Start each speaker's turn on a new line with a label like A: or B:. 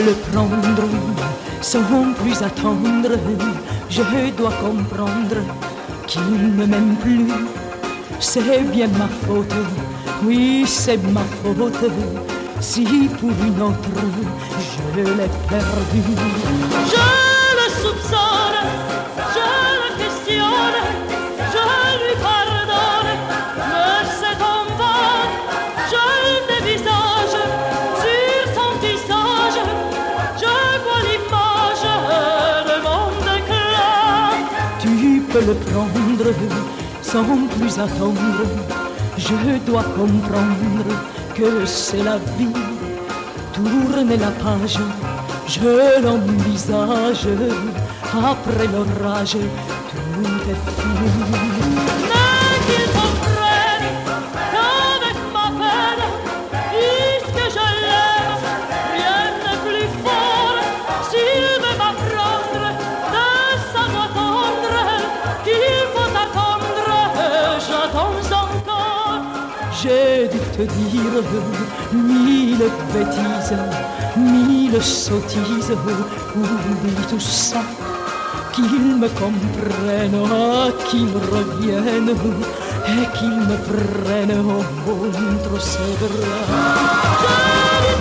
A: le prendre sans plus attendre. Je dois comprendre qu'il ne m'aime plus. C'est bien ma faute, oui c'est ma faute. Si pour une autre je l'ai perdu. Je le soupçonne, je le questionne, je lui pardonne, mais c'est en vain. Je le dévisage sur son visage, je vois l'image de mon éclat. Tu peux le prendre sans plus attendre. Je dois comprendre que c'est la vie. Tourner la page, je l'envisage. Après l'orage, tout est fini. Mais qu'il comprenne qu'avec ma peine, puisque je l'aime, rien n'est plus fort. S'il veut m'apprendre de sa voix tendre, qu'il faut attendre, j'attends encore. J'ai dû te dire mille bêtises, mille sottises. Oublie tout ça, qu'il me comprenne, qu'il revienne et qu'il me prenne entre ses bras.